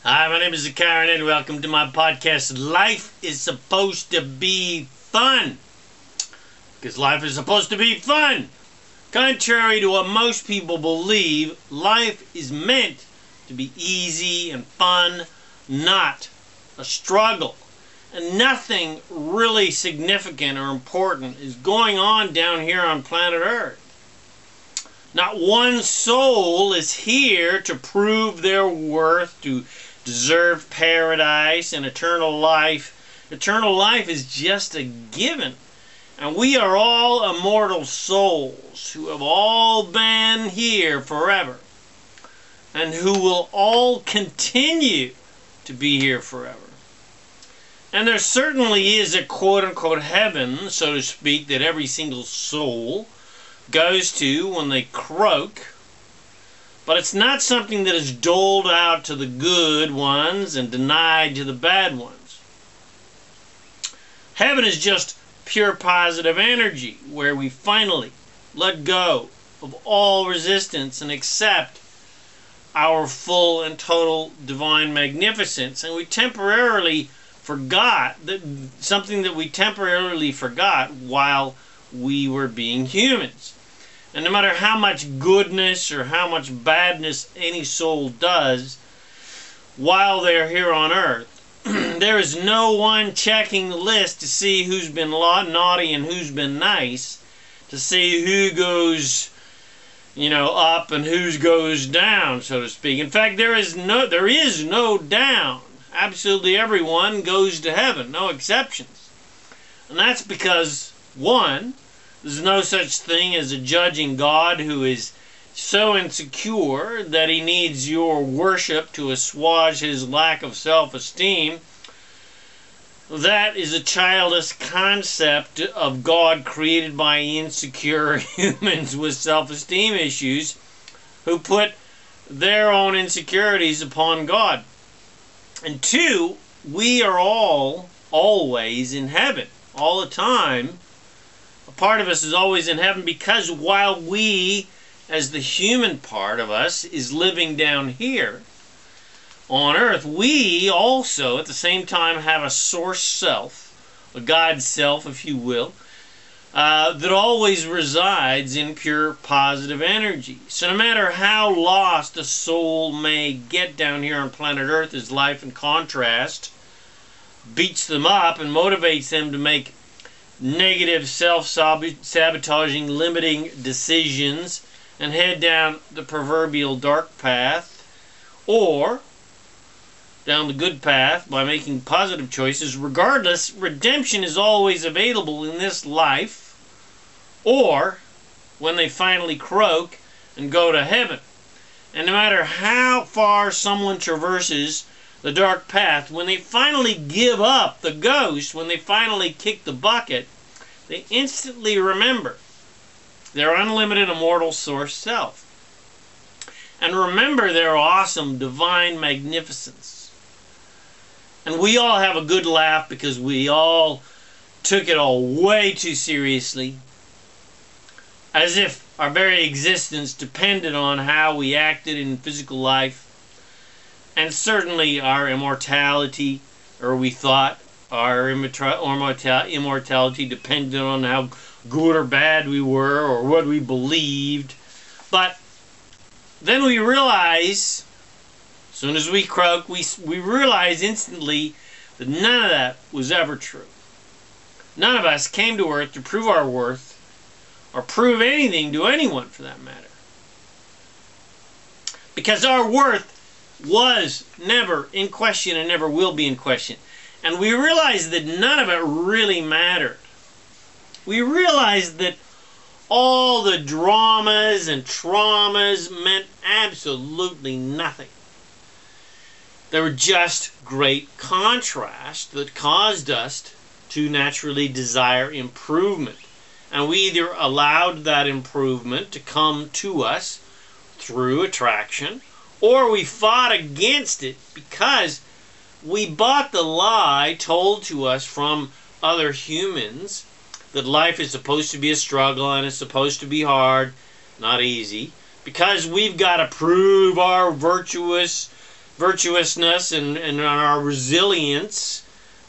Hi, my name is Karen and welcome to my podcast. Life is supposed to be fun. Because life is supposed to be fun. Contrary to what most people believe, life is meant to be easy and fun, not a struggle. And nothing really significant or important is going on down here on planet Earth. Not one soul is here to prove their worth, to deserve paradise and eternal life. Eternal life is just a given. And we are all immortal souls who have all been here forever and who will all continue to be here forever. And there certainly is a quote-unquote heaven, so to speak, that every single soul goes to when they croak. But it's not something that is doled out to the good ones and denied to the bad ones. Heaven is just pure positive energy where we finally let go of all resistance and accept our full and total divine magnificence. And we temporarily forgot something that we temporarily forgot while we were being humans. And no matter how much goodness or how much badness any soul does while they're here on earth, there is no one checking the list to see who's been naughty and who's been nice, to see who goes, up and who goes down, so to speak. In fact, there is no down. Absolutely everyone goes to heaven, no exceptions. And that's because, one, there's no such thing as a judging God who is so insecure that he needs your worship to assuage his lack of self-esteem. That is a childish concept of God created by insecure humans with self-esteem issues who put their own insecurities upon God. And two, we are all always in heaven, all the time. A part of us is always in heaven because while we, as the human part of us, is living down here on earth, we also at the same time have a source self, a God self, if you will, that always resides in pure positive energy. So no matter how lost a soul may get down here on planet Earth as life in contrast beats them up and motivates them to make negative, self-sabotaging, limiting decisions and head down the proverbial dark path, or down the good path by making positive choices. Regardless, redemption is always available in this life, or when they finally croak and go to heaven. And no matter how far someone traverses the dark path, when they finally give up the ghost, when they finally kick the bucket, they instantly remember their unlimited immortal source self. And remember their awesome divine magnificence. And we all have a good laugh because we all took it all way too seriously, as if our very existence depended on how we acted in physical life. And certainly our immortality, or we thought our immortality depended on how good or bad we were or what we believed. But then we realize, as soon as we croak, we realize instantly that none of that was ever true. None of us came to earth to prove our worth or prove anything to anyone for that matter. Because our worth was never in question and never will be in question. And we realized that none of it really mattered. We realized that all the dramas and traumas meant absolutely nothing. They were just great contrast that caused us to naturally desire improvement. And we either allowed that improvement to come to us through attraction, or we fought against it because we bought the lie told to us from other humans that life is supposed to be a struggle and it's supposed to be hard, not easy, because we've got to prove our virtuous virtuousness and on our resilience,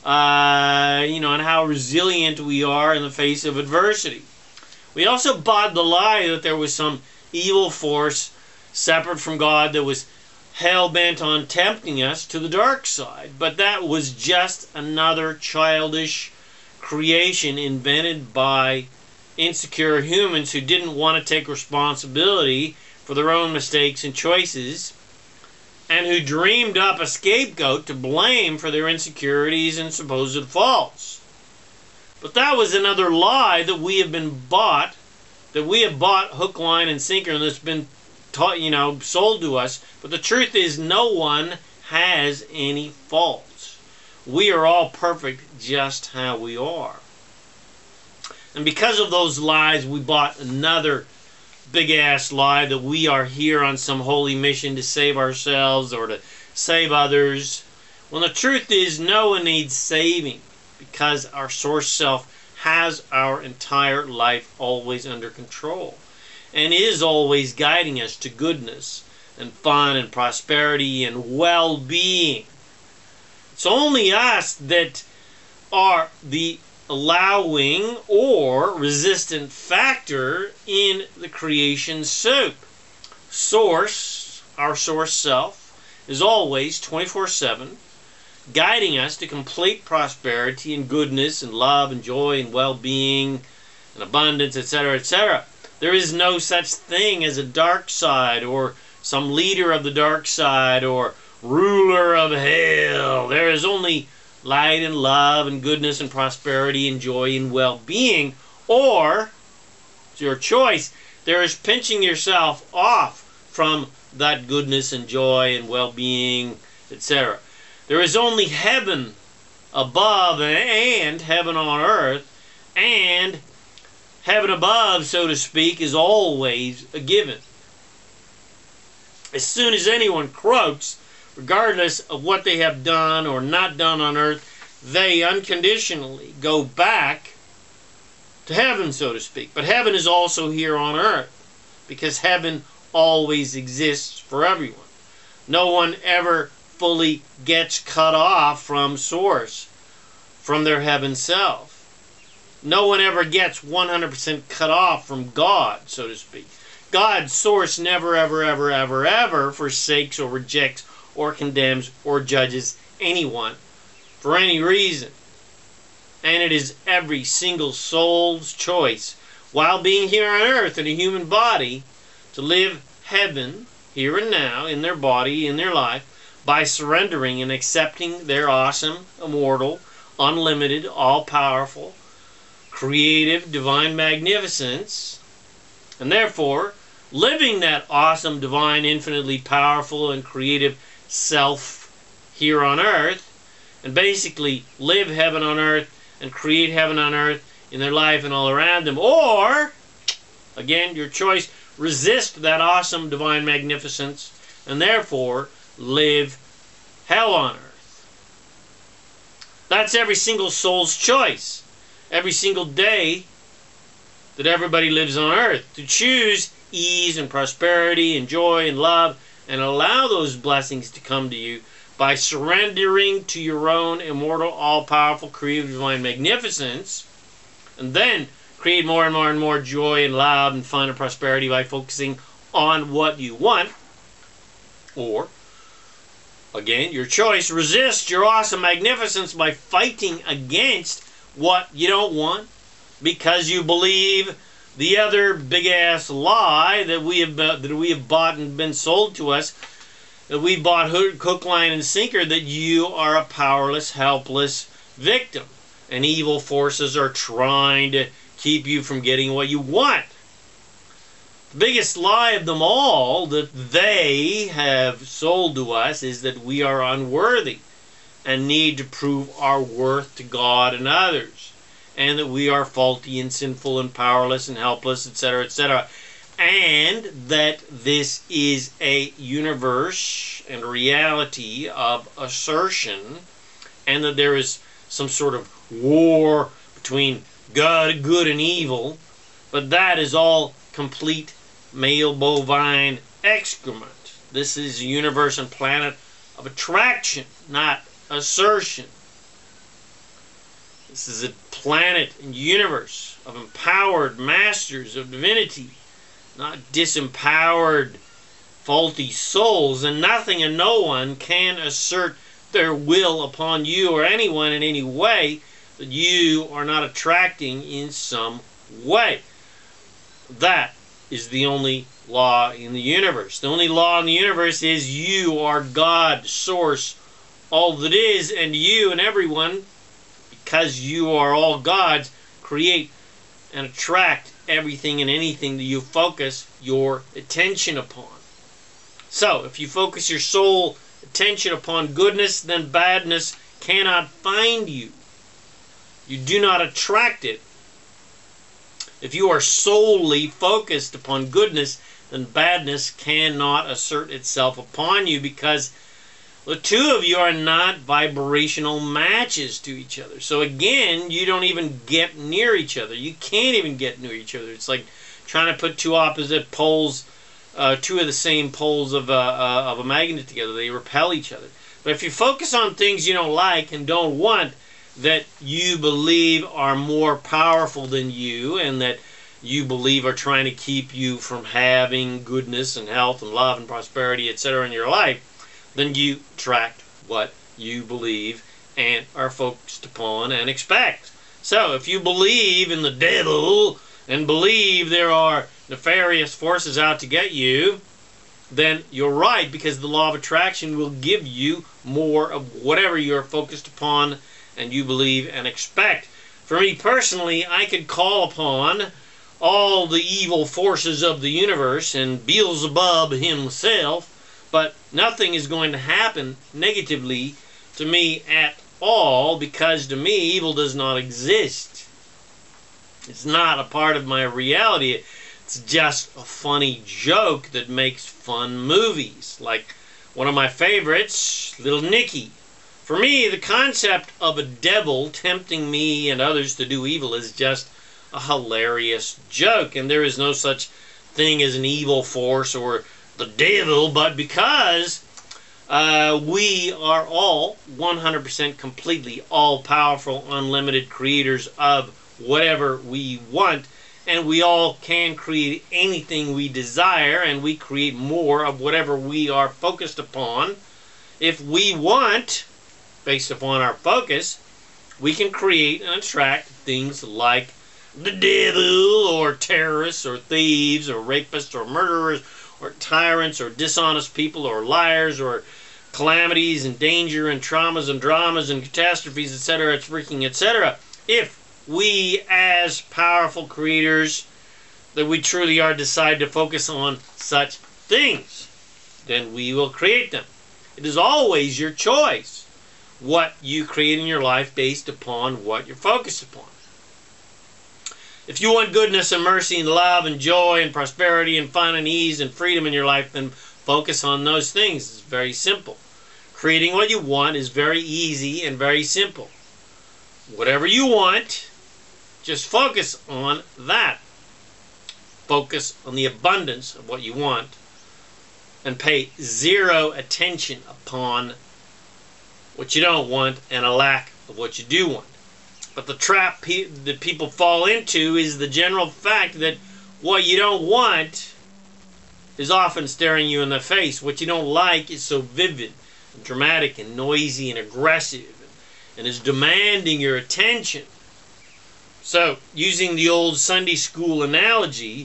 and how resilient we are in the face of adversity. We also bought the lie that there was some evil force separate from God that was hell-bent on tempting us to the dark side. But that was just another childish creation invented by insecure humans who didn't want to take responsibility for their own mistakes and choices, and who dreamed up a scapegoat to blame for their insecurities and supposed faults. But that was another lie that we have bought hook, line, and sinker, and that's been taught, sold to us. But the truth is, no one has any faults. We are all perfect just how we are. And because of those lies, we bought another big-ass lie that we are here on some holy mission to save ourselves or to save others. When the truth is, no one needs saving, because our source self has our entire life always under control and is always guiding us to goodness and fun and prosperity and well-being. It's only us that are the allowing or resistant factor in the creation soup. Source, our source self, is always 24/7 guiding us to complete prosperity and goodness and love and joy and well-being and abundance, etc., etc. There is no such thing as a dark side or some leader of the dark side or ruler of hell. There is only light and love and goodness and prosperity and joy and well-being. Or, it's your choice, there is pinching yourself off from that goodness and joy and well-being, etc. There is only heaven above and heaven on earth, and heaven above, so to speak, is always a given. As soon as anyone croaks, regardless of what they have done or not done on earth, they unconditionally go back to heaven, so to speak. But heaven is also here on earth, because heaven always exists for everyone. No one ever fully gets cut off from source, from their heaven self. No one ever gets 100% cut off from God, so to speak. God's source never, ever, ever, ever, ever forsakes or rejects or condemns or judges anyone for any reason. And it is every single soul's choice, while being here on earth in a human body, to live heaven here and now in their body, in their life, by surrendering and accepting their awesome, immortal, unlimited, all-powerful, creative, divine magnificence, and therefore living that awesome, divine, infinitely powerful, and creative self here on earth, and basically live heaven on earth and create heaven on earth in their life and all around them. Or, again, your choice, resist that awesome, divine magnificence, and therefore live hell on earth. That's every single soul's choice. Every single day that everybody lives on earth, to choose ease and prosperity and joy and love, and allow those blessings to come to you by surrendering to your own immortal, all-powerful, creative, divine magnificence, and then create more and more and more joy and love and fun and prosperity by focusing on what you want. Or, again, your choice, resist your awesome magnificence by fighting against what you don't want, because you believe the other big-ass lie that we have bought and been sold to us, that we bought hook, line, and sinker, that you are a powerless, helpless victim, and evil forces are trying to keep you from getting what you want. The biggest lie of them all that they have sold to us is that we are unworthy and need to prove our worth to God and others, and that we are faulty and sinful and powerless and helpless, etc., etc., and that this is a universe and reality of assertion, and that there is some sort of war between good and evil, but that is all complete male bovine excrement. This is a universe and planet of attraction, not assertion. This is a planet and universe of empowered masters of divinity, not disempowered, faulty souls, and nothing and no one can assert their will upon you or anyone in any way that you are not attracting in some way. That is the only law in the universe. The only law in the universe is you are God, source, all that is, and you and everyone, because you are all gods, create and attract everything and anything that you focus your attention upon. So, if you focus your sole attention upon goodness, then badness cannot find you. You do not attract it. If you are solely focused upon goodness, then badness cannot assert itself upon you, because the two of you are not vibrational matches to each other. So again, you don't even get near each other. You can't even get near each other. It's like trying to put two opposite poles, two of the same poles of a magnet together. They repel each other. But if you focus on things you don't like and don't want, that you believe are more powerful than you, and that you believe are trying to keep you from having goodness and health and love and prosperity, etc. in your life, then you attract what you believe and are focused upon and expect. So if you believe in the devil and believe there are nefarious forces out to get you, then you're right, because the law of attraction will give you more of whatever you're focused upon and you believe and expect. For me personally, I could call upon all the evil forces of the universe and Beelzebub himself, but nothing is going to happen negatively to me at all, because to me evil does not exist. It's not a part of my reality. It's just a funny joke that makes fun movies. Like one of my favorites, Little Nicky. For me, the concept of a devil tempting me and others to do evil is just a hilarious joke, and there is no such thing as an evil force or the devil, but because we are all 100% completely all-powerful, unlimited creators of whatever we want, and we all can create anything we desire, and we create more of whatever we are focused upon. If we want, based upon our focus, we can create and attract things like the devil, or terrorists, or thieves, or rapists, or murderers, or tyrants, or dishonest people, or liars, or calamities, and danger, and traumas, and dramas, and catastrophes, etc., etc. If we, as powerful creators that we truly are, decide to focus on such things, then we will create them. It is always your choice what you create in your life based upon what you're focused upon. If you want goodness and mercy and love and joy and prosperity and fun and ease and freedom in your life, then focus on those things. It's very simple. Creating what you want is very easy and very simple. Whatever you want, just focus on that. Focus on the abundance of what you want and pay zero attention upon what you don't want and a lack of what you do want. But the trap that people fall into is the general fact that what you don't want is often staring you in the face. What you don't like is so vivid and dramatic and noisy and aggressive and is demanding your attention. So, using the old Sunday school analogy,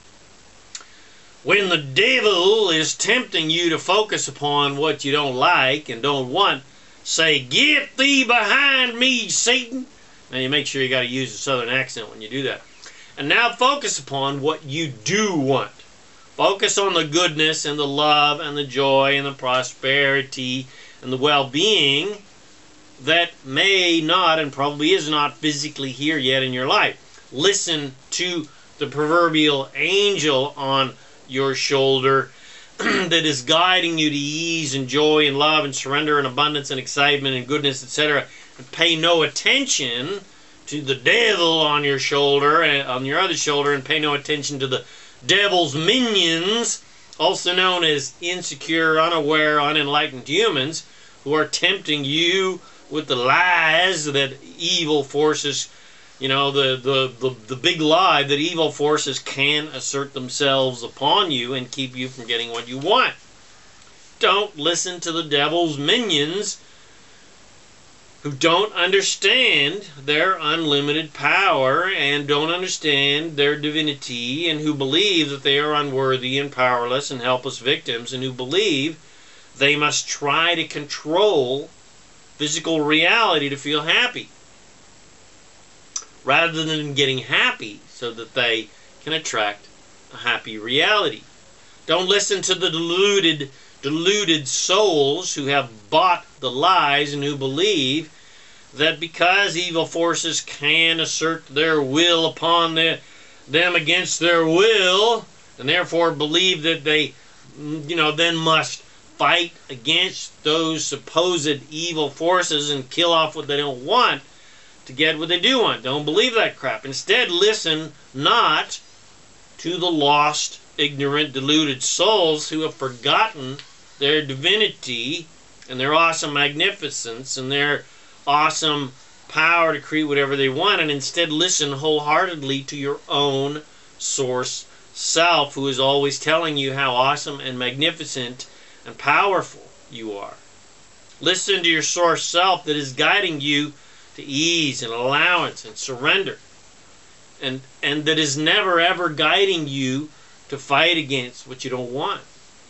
when the devil is tempting you to focus upon what you don't like and don't want, say, "Get thee behind me, Satan." Now you make sure you got to use a southern accent when you do that. And now focus upon what you do want. Focus on the goodness and the love and the joy and the prosperity and the well-being that may not and probably is not physically here yet in your life. Listen to the proverbial angel on your shoulder that is guiding you to ease and joy and love and surrender and abundance and excitement and goodness, etc. And pay no attention to the devil on your shoulder, on your other shoulder, and pay no attention to the devil's minions also known as insecure, unaware, unenlightened humans who are tempting you with the lies that evil forces, the big lie that evil forces can assert themselves upon you and keep you from getting what you want. Don't listen to the devil's minions who don't understand their unlimited power and don't understand their divinity, and who believe that they are unworthy and powerless and helpless victims, and who believe they must try to control physical reality to feel happy, rather than getting happy so that they can attract a happy reality. Don't listen to the deluded souls who have bought the lies and who believe that because evil forces can assert their will upon them against their will, and therefore believe that they then must fight against those supposed evil forces and kill off what they don't want to get what they do want. Don't believe that crap. Instead, listen not to the lost, ignorant, deluded souls who have forgotten their divinity and their awesome magnificence and their awesome power to create whatever they want, and instead listen wholeheartedly to your own source self, who is always telling you how awesome and magnificent and powerful you are. Listen to your source self that is guiding you to ease and allowance and surrender, and that is never ever guiding you to fight against what you don't want.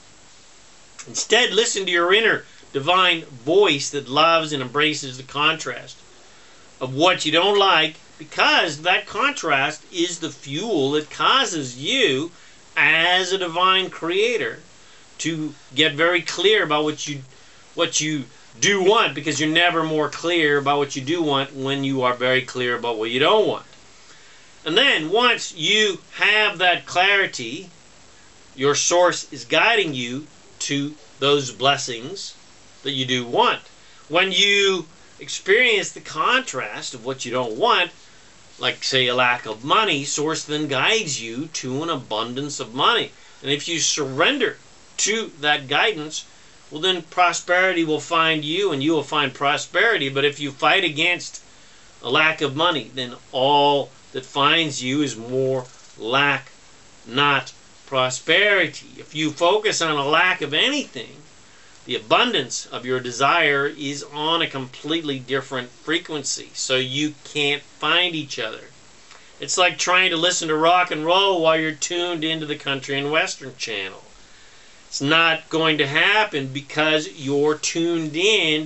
Instead, listen to your inner divine voice that loves and embraces the contrast of what you don't like, because that contrast is the fuel that causes you as a divine creator to get very clear about what you do want, because you're never more clear about what you do want when you are very clear about what you don't want. And then once you have that clarity, your source is guiding you to those blessings that you do want. When you experience the contrast of what you don't want, like say a lack of money, source then guides you to an abundance of money. And if you surrender to that guidance, well, then prosperity will find you and you will find prosperity. But if you fight against a lack of money, then all that finds you is more lack, not prosperity. If you focus on a lack of anything, the abundance of your desire is on a completely different frequency, so you can't find each other. It's like trying to listen to rock and roll while you're tuned into the country and western channel. It's not going to happen because you're tuned in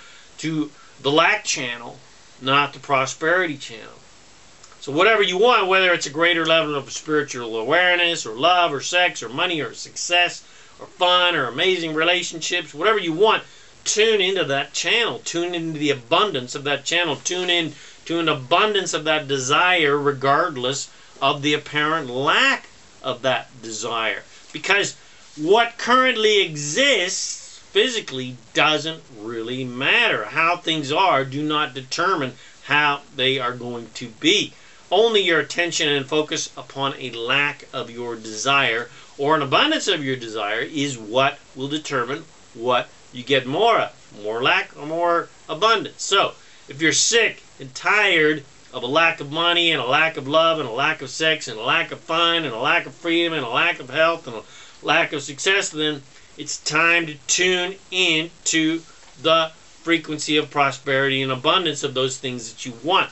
to the lack channel, not the prosperity channel. So whatever you want, whether it's a greater level of spiritual awareness or love or sex or money or success or fun or amazing relationships, whatever you want, tune into that channel. Tune into the abundance of that channel. Tune in to an abundance of that desire regardless of the apparent lack of that desire. Because what currently exists physically doesn't really matter. How things are do not determine how they are going to be. Only your attention and focus upon a lack of your desire or an abundance of your desire is what will determine what you get more of. More lack or more abundance. So, if you're sick and tired of a lack of money and a lack of love and a lack of sex and a lack of fun and a lack of freedom and a lack of health and a lack of success, then it's time to tune in to the frequency of prosperity and abundance of those things that you want.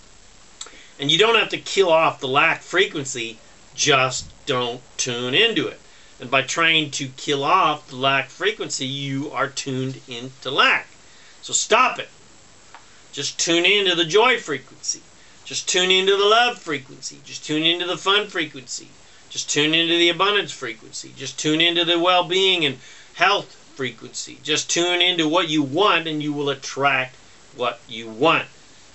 And you don't have to kill off the lack frequency, just don't tune into it. And by trying to kill off the lack frequency, you are tuned into lack. So stop it. Just tune into the joy frequency. Just tune into the love frequency. Just tune into the fun frequency. Just tune into the abundance frequency. Just tune into the well-being and health frequency. Just tune into what you want and you will attract what you want.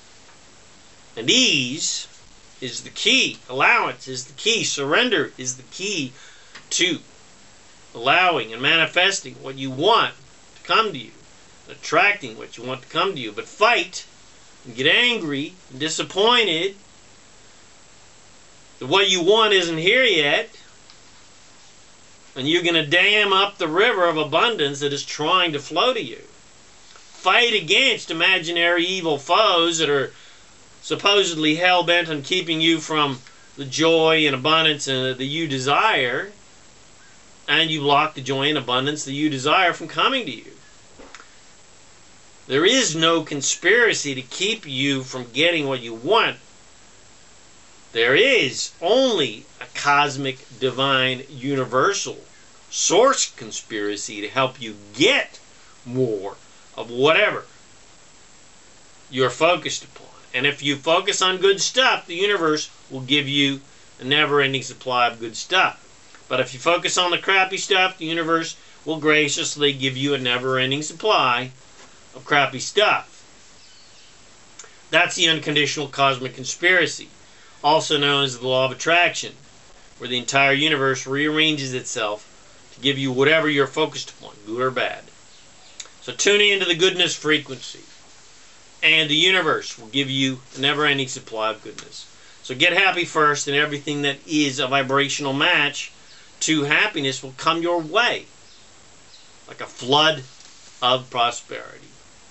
And ease is the key. Allowance is the key. Surrender is the key to allowing and manifesting what you want to come to you. Attracting what you want to come to you. But fight and get angry and disappointed that what you want isn't here yet. And you're going to dam up the river of abundance that is trying to flow to you. Fight against imaginary evil foes that are supposedly hell-bent on keeping you from the joy and abundance that you desire, and you block the joy and abundance that you desire from coming to you. There is no conspiracy to keep you from getting what you want. There is only a cosmic, divine, universal source conspiracy to help you get more of whatever you're focused upon. And if you focus on good stuff, the universe will give you a never-ending supply of good stuff. But if you focus on the crappy stuff, the universe will graciously give you a never-ending supply of crappy stuff. That's the unconditional cosmic conspiracy, also known as the law of attraction, where the entire universe rearranges itself to give you whatever you're focused upon, good or bad. So tune into the goodness frequency, and the universe will give you a never-ending supply of goodness. So get happy first, and everything that is a vibrational match to happiness will come your way like a flood of prosperity.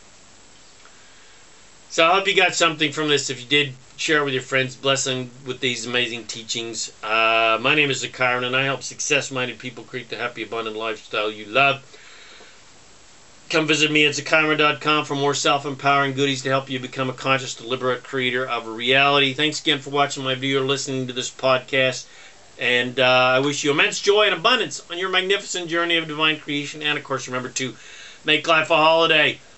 So I hope you got something from this. If you did, share it with your friends. Bless them with these amazing teachings. My name is Zakaran, and I help success-minded people create the happy, abundant lifestyle you love. Come visit me at Zakaran.com for more self-empowering goodies to help you become a conscious, deliberate creator of reality. Thanks again for watching my video or listening to this podcast. And I wish you immense joy and abundance on your magnificent journey of divine creation. And, of course, remember to make life a holiday.